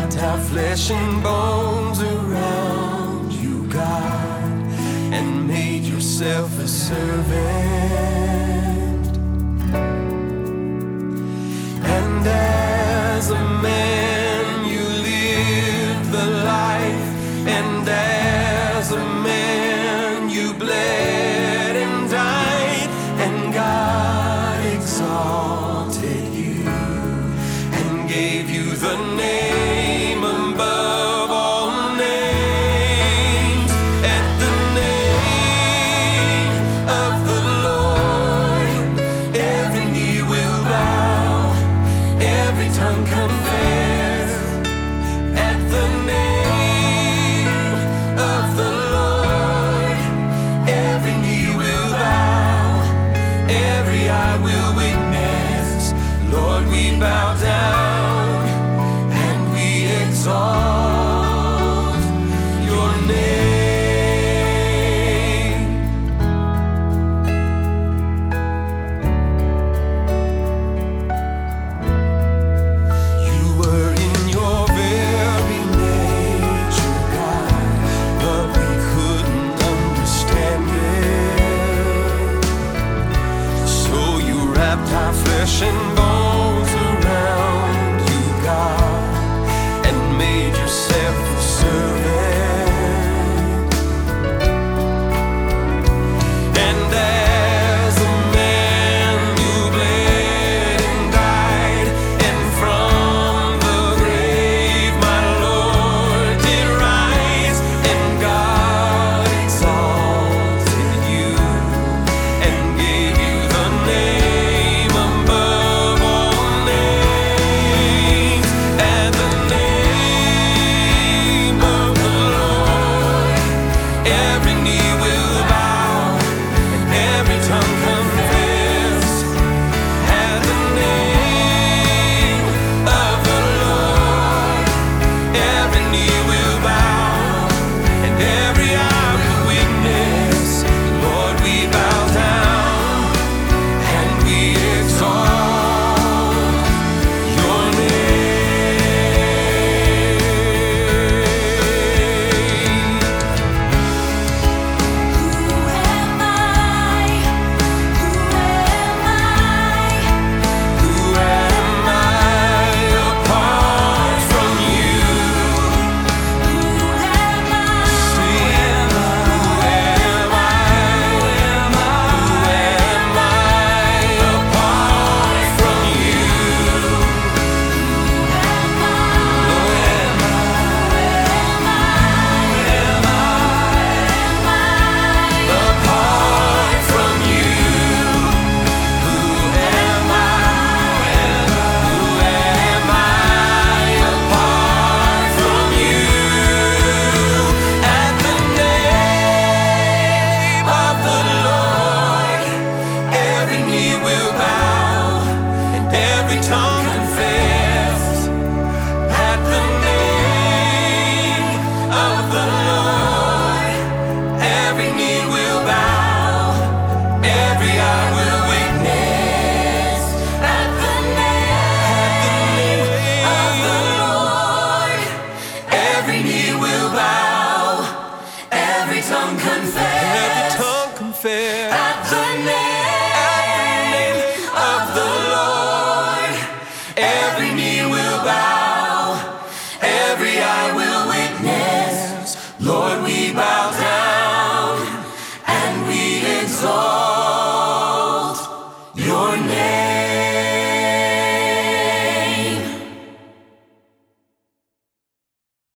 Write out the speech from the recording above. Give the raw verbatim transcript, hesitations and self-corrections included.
wrapped our flesh and bones around you, God, and made yourself a servant. And as a man you lived the life, and as a man you bled and died, and God exalted you and gave you the name above all names. At the name of the Lord, every knee will bow, every tongue confess. At the name of the Lord, every knee will bow, every eye will witness. Lord, we bow down and we exalt your name. You were in your very nature, God, but we couldn't understand it. So you wrapped our flesh and bones around you, God, and made yourself a servant. And as a man you bled and died, and from the grave, my Lord, did rise, and God exalted you and gave you the name above all names. At the name of the Lord, every knee will bow and every tongue confess. At the name of the Lord, every knee will bow and every eye will witness. Lord, we bow down and we exalt your name. Who am I? Who am I? Who am I apart from you? Who am I? Sing, who am I? Who am I? Apart from you? Who am I? Apart from you? Who am I? Who am I? Apart from you? At the name of the Lord, every knee will bow and every tongue confess. At the name of the Lord, every knee will bow, every eye will witness. At the name of the Lord, every knee will bow, every tongue confess. Every tongue confess. At the name of the Lord, every knee will bow, every eye will witness. Lord, we bow